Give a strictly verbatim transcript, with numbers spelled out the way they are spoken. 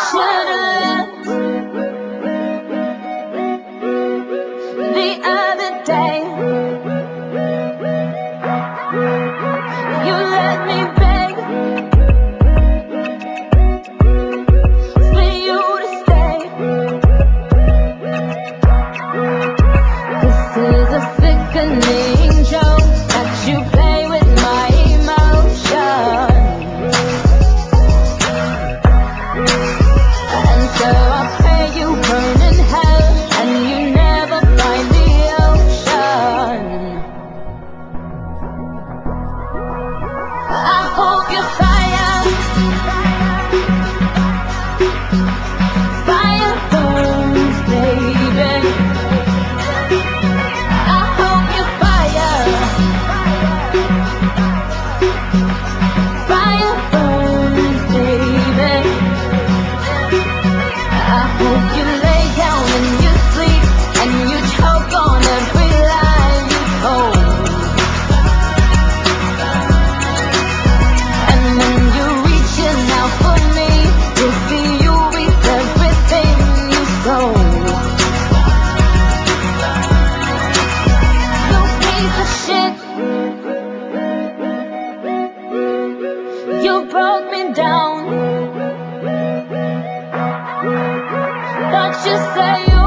Should've left the other day. You let me beg for you to stay. This is a sickening joke that you play with my emotions. And so I pray you burn in hell and you never find the ocean. I hope you fire, fire burns, baby. I hope you fire, fire burns, baby. I hope you lay down and you sleep and you choke on every lie you told. And when you're reaching out for me, you'll see you reap everything you sow. You piece of shit, you broke me down. Thought you said you